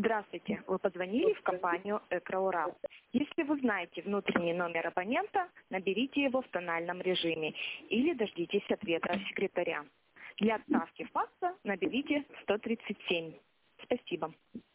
Здравствуйте, вы позвонили в компанию «Экроурал». Если вы знаете внутренний номер абонента, наберите его в тональном режиме или дождитесь ответа секретаря. Для отправки факса наберите 137. Спасибо.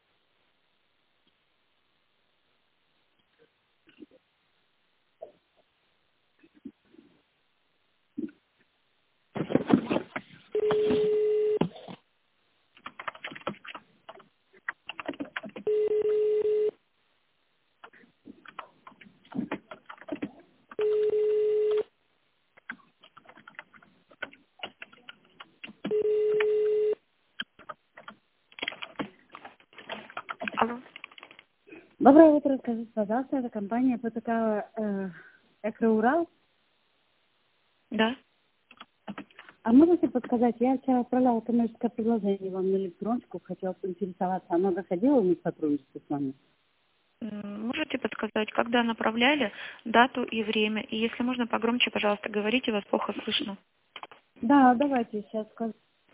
Алло. Доброе утро, скажите, пожалуйста, это компания ПТК «Экроурал». Да. А можете подсказать, я вчера отправляла коммерческое предложение вам на электроночку, хотела поинтересоваться, оно доходило у них сотрудничество с вами? Можете подсказать, когда направляли, дату и время? И если можно погромче, пожалуйста, говорите, вас плохо слышно. Да, давайте сейчас скажу.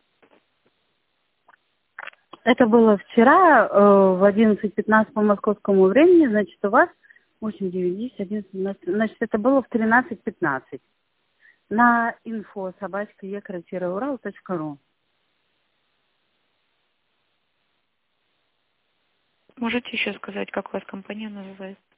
Это было вчера в 11:15 по московскому времени, значит, у вас 8, 9, 10, 11, 12, значит, это было в 13:15 на info@ekro-ural.ru. Можете еще сказать, как у вас компания называется?